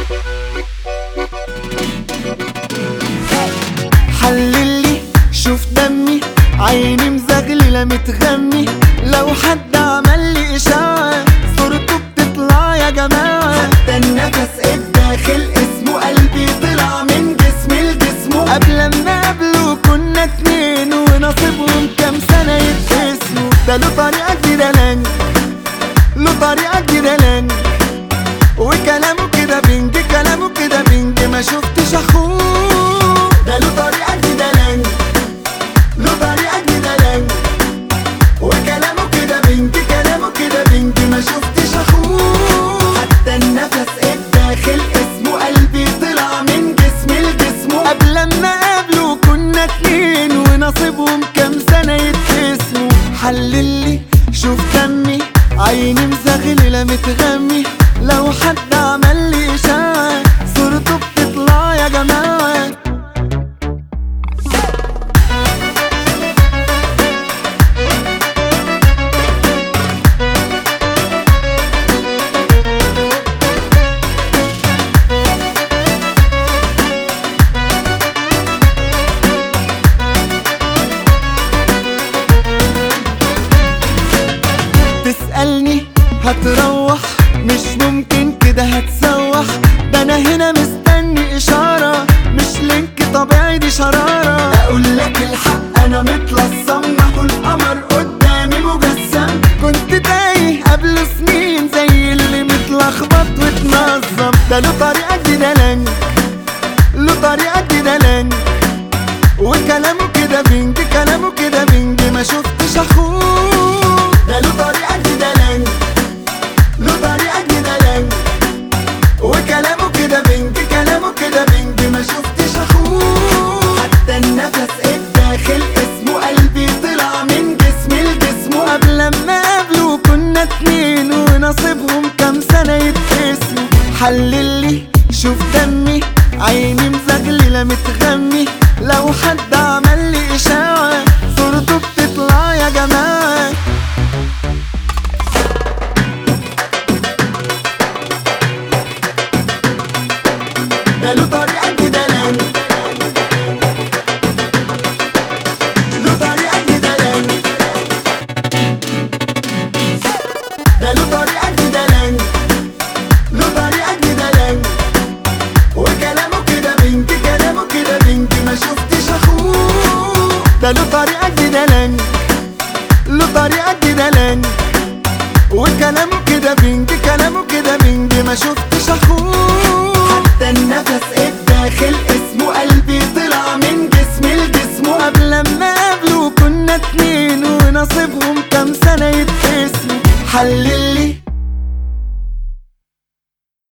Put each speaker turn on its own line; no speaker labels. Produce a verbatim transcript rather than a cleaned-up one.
حللي شوف دمي، عيني مزغللة متغمي، لو حد عمل لي إشاعة صورته بتطلع يا جماعة.
حتى النفس الداخل اسمه قلبي طلع من جسمي لجسمه.
قبل ما قبله كنا اتنين ونصيبهم كام سنة يتقسموا. ده له طريقة جديدة لانج، له طريقة جديدة لانج، وكلامه كده بنج، كلامه كده بنج، ما شفتش اخوه.
ده له طريقة جديدة لانج، له طريقة جديدة لانج، وكلامه كده بنج، كلامه كده بنج، ما شفتش اخوه. حتى النفس الداخل اسمه قلبي طلع من جسمي لجسمه.
قبل ما قابله كنا اتنين ونصيبهم كام سنة يتقسموا. حللي شوف دمي، عيني مزغللة متغمي، لو حد عمل لي إشاعة صورته بتطلع يا جماعة. تسألني هتروح، مش ممكن كده هتسوح، ده انا هنا مستني اشارة، مش لينك طبيعي دي شرارة.
اقول لك الحق انا متلصم، اهو القمر قدامي مجسم.
كنت تايه قبل سنين زي اللي متلخبط واتنظم. ده له طريقة جديدة لانج، له طريقة جديدة لانج، وكلامه كده بنج، كلامه كده بنج، ما شفتش اخوه.
ده له طريقة جديدة لانج، له طريقة جديدة لانج، وكلامه كده بنج، كلامه كده بنج، ما شفتش اخوه. حتى النفس الداخل اسمه قلبي طلع من جسمي لجسمه.
قبل ما قابله كنا اتنين ونصيبهم كام سنة يتقسموا. حللي شوف دمي، عيني مزغللة متغمي، لو حد عمل لي إشاعة صورته بتطلع يا جماعة.
ده له طريقة جديدة لانج، له طريقة جديدة لانج، ده له طريقة جديدة لانج، له طريقة جديدة لانج، وكلامه كده بنج، كلامه كده بنج، ما شفتش اخوه.
ده له طريقة جديدة لانج، له طريقة جديدة لانج، وكلامه كده بنج، كلامه كده بنج، ما شفتش اخوه.
حتى النفس الداخل اسمه قلبي طلع من جسمي لجسمه.
قبل ما قابله كنا اتنين ونصيبهم كام سنة يتقسموا. حللي